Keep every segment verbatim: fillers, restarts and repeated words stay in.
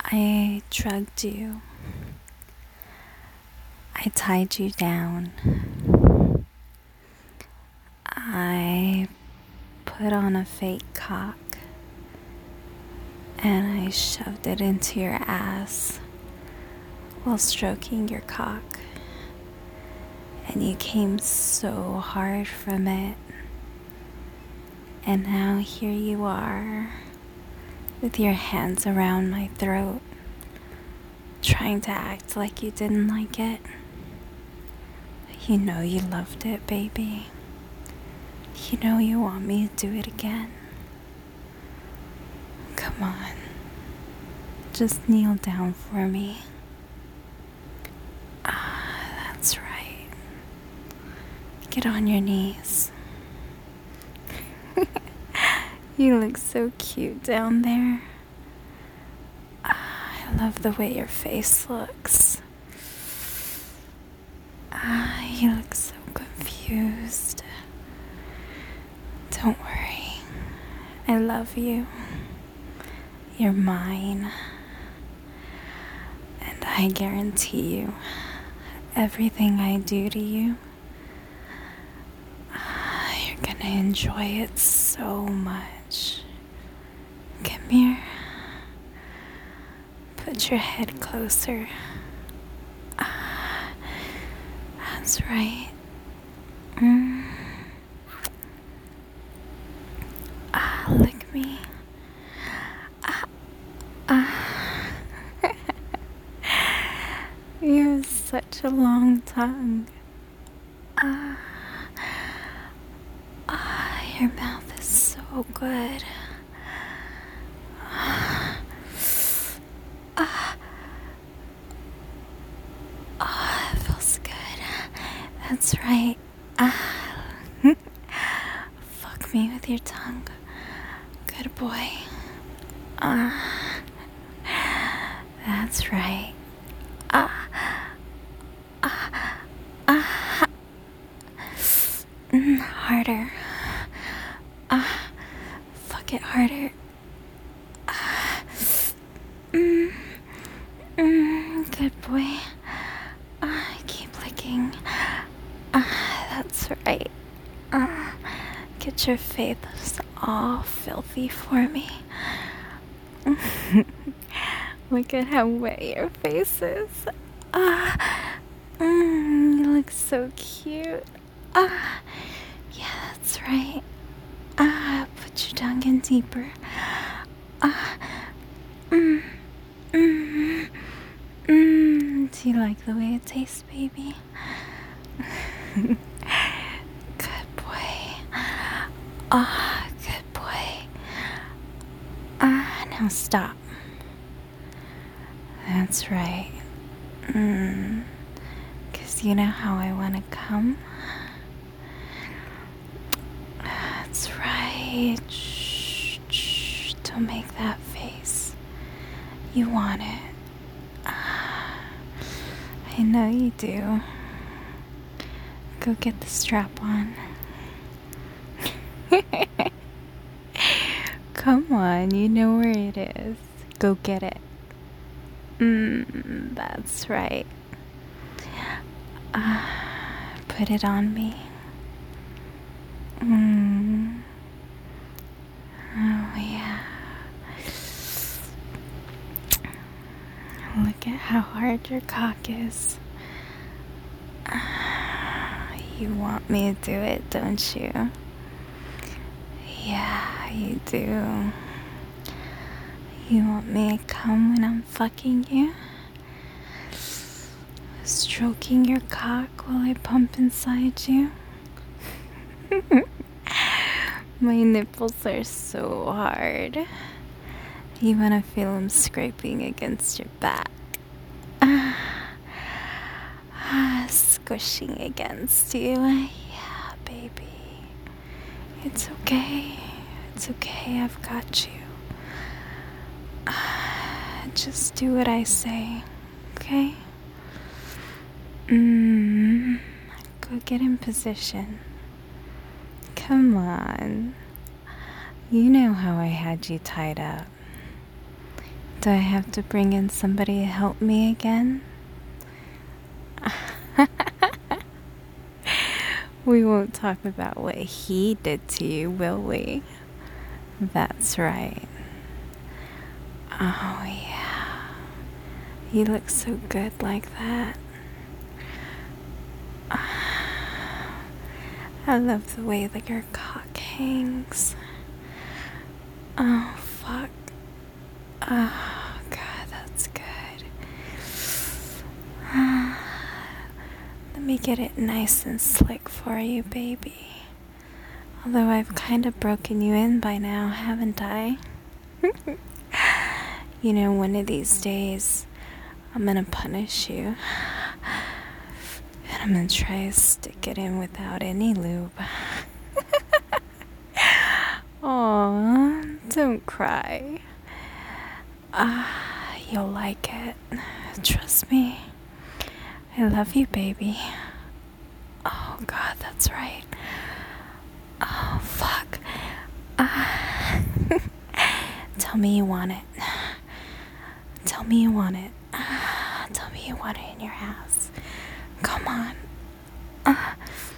I drugged you. I tied you down. I put on a fake cock and I shoved it into your ass while stroking your cock. And you came so hard from it. And now here you are with your hands around my throat, trying to act like you didn't like it. You know you loved it, baby. You know you want me to do it again. Come on. Just kneel down for me. Ah, that's right. Get on your knees. You look so cute down there. Ah, I love the way your face looks. Ah, you look so confused. Don't worry. I love you. You're mine. And I guarantee you, everything I do to you, ah, you're gonna enjoy it so much. Come here. Put your head closer. Ah, that's right. Mm. Ah, lick me. Ah, ah. You have such a long tongue. Ah, ah, your mouth is so good. Ah, ah, ah, it feels good. That's right. Ah, fuck me with your tongue. Good boy. Ah, that's right. Ah, ah, ah. Mm, harder. Ah, fuck it harder. Ah, mm, mm, good boy. Ah, keep licking. Ah, that's right. Ah, get your face all filthy for me. Look at how wet your face is. Ah, mm, you look so cute. Ah, yeah, that's right. Ah, put your tongue in deeper. Ah, mm, mm, mm. Do you like the way it tastes, baby? Good boy. Ah, good boy. Ah, now stop. That's right. Mm. 'Cause you know how I want to come? That's right. Shh, shh. Don't make that face. You want it. Ah, I know you do. Go get the strap on. Come on, you know where it is. Go get it. Mmm, that's right. Ah, put it on me. Mmm. Oh, yeah. Look at how hard your cock is. Ah, you want me to do it, don't you? Yeah, you do. You want me to come when I'm fucking you? Stroking your cock while I pump inside you? My nipples are so hard. You wanna feel them scraping against your back. Ah, ah, squishing against you. Yeah, baby. It's okay. It's okay, I've got you. Ah, just do what I say, okay? Mmm. Go get in position. Come on. You know how I had you tied up. Do I have to bring in somebody to help me again? We won't talk about what he did to you, will we? That's right. Oh, yeah. You look so good like that. I love the way that your cock hangs. Oh, fuck. Oh, God, that's good. Let me get it nice and slick for you, baby. Although I've kind of broken you in by now, haven't I? You know, one of these days, I'm gonna punish you. And I'm gonna try to stick it in without any lube. Aw, don't cry. Ah, you'll like it. Trust me. I love you, baby. Oh, God, that's right. Oh, fuck. Ah. Tell me you want it. Tell me you want it. Ah, tell me you want it in your ass. Come on. Ah.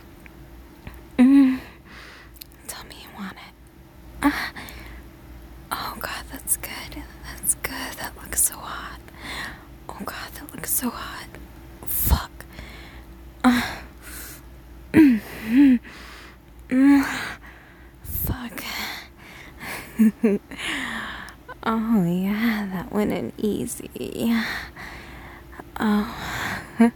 Mm. Tell me you want it. Ah. Oh, God, that's good. That's good. That looks so hot. Oh, God, that looks so hot. Fuck. Uh. Mm. Mm. Fuck. Oh, yeah, that went in easy. Oh. I,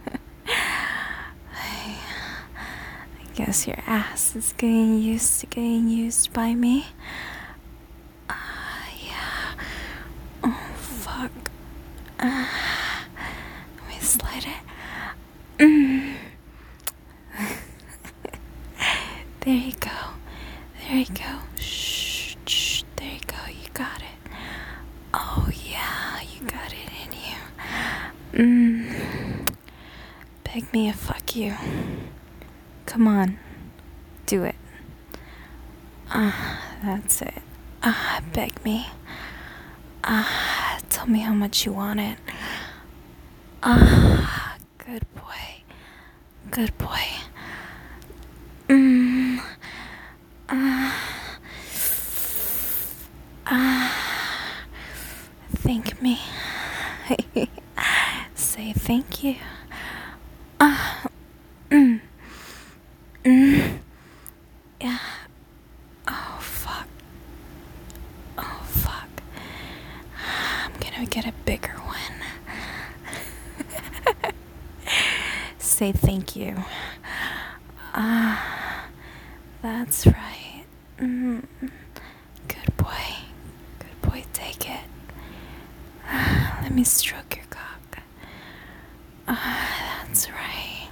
I guess your ass is getting used to getting used by me. Ah, uh, yeah. Oh, fuck. Uh, let me slide it. Mm. There you go. There you go. Shh, shh. There you go. You got it. Oh, yeah. You got it in you. Mm. Beg me to fuck you. Come on. Do it. Ah, uh, that's it. Ah, uh, beg me. Ah, uh, tell me how much you want it. Ah, uh, good boy. Good boy. Mm. Ah. Ah. Thank me. Say thank you. Ah. Mm. Mm. Yeah. Oh, fuck. Oh, fuck. I'm gonna get a bigger one. Say thank you. Ah, that's right. Mm. Good boy. Good boy, take it. Ah, let me stroke your cock. Ah, that's right.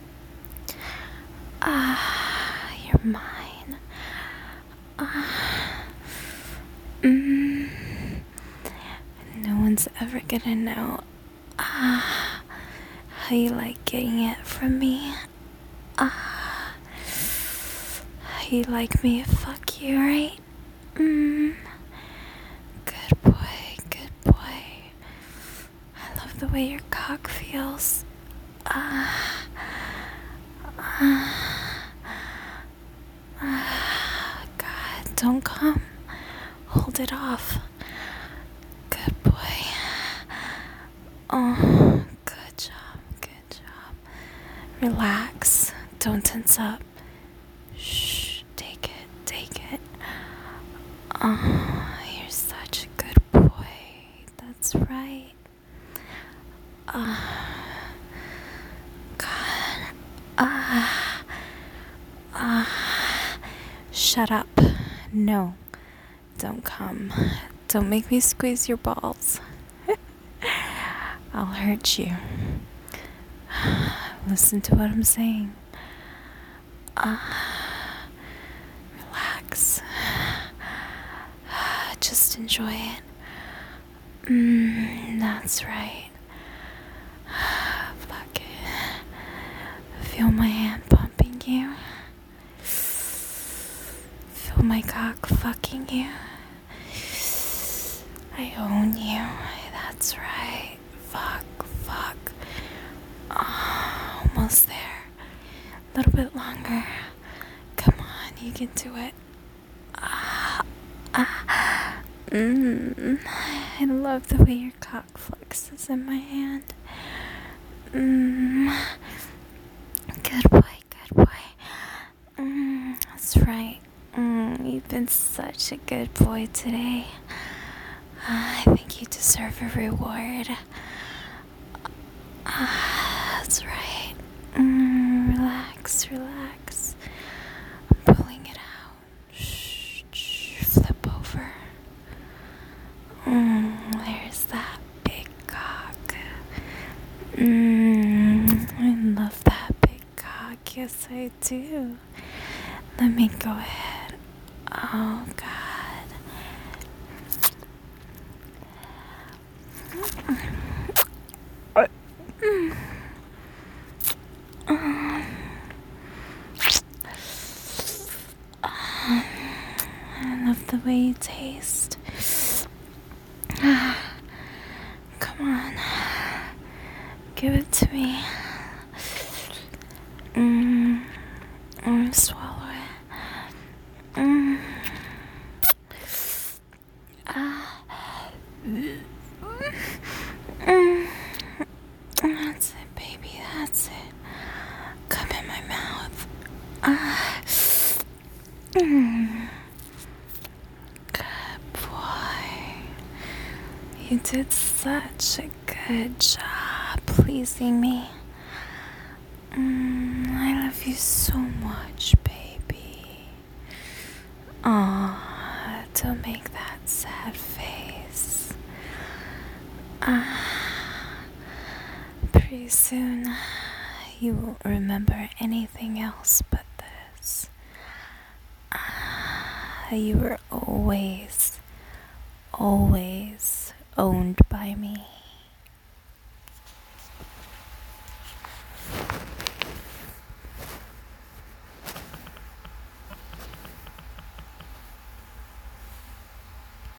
Ah, you're mine. Ah. Mm. No one's ever gonna know. Ah. How you like getting it from me? Ah, how you like me to fuck you, right? Mm. Good boy, good boy. I love the way your cock feels. Ah, ah, ah. God, don't come. Hold it off. Good boy. Oh. Relax. Don't tense up. Shh. Take it. Take it. Oh, you're such a good boy. That's right. Ah. Uh, God. Ah. Uh, ah. Uh, shut up. No. Don't come. Don't make me squeeze your balls. I'll hurt you. Listen to what I'm saying. Ah, uh, relax. Just enjoy it. Mm, that's right. Fuck it. Feel my hand pumping you. Feel my cock fucking you. I own you. That's right. Fuck, fuck. Oh, almost there. A little bit longer. Come on, you can do it. Ah, ah. Mm. I love the way your cock flexes in my hand. Mm. Good boy, good boy. Mm, that's right. Mm, you've been such a good boy today. Uh, I think you deserve a reward. Uh, that's right. Mm, relax, relax. I'm pulling it out. Shh, shh, flip over. Mm, there's that big cock. Mm, I love that big cock. Yes, I do. Let me go ahead. Oh, God. Mm. Um, I love the way you taste. Come on. Give it to me. Mm. Mm, swallow it. Mm. Ah. Mm. That's it, baby. That's it. Come in my mouth. Ah. Mm. Good boy. You did such a good job pleasing me. Mm, I love you so much, baby. Aw, don't make that sad face. Ah, pretty soon you won't remember anything else but this. Ah, you were always, always owned by me.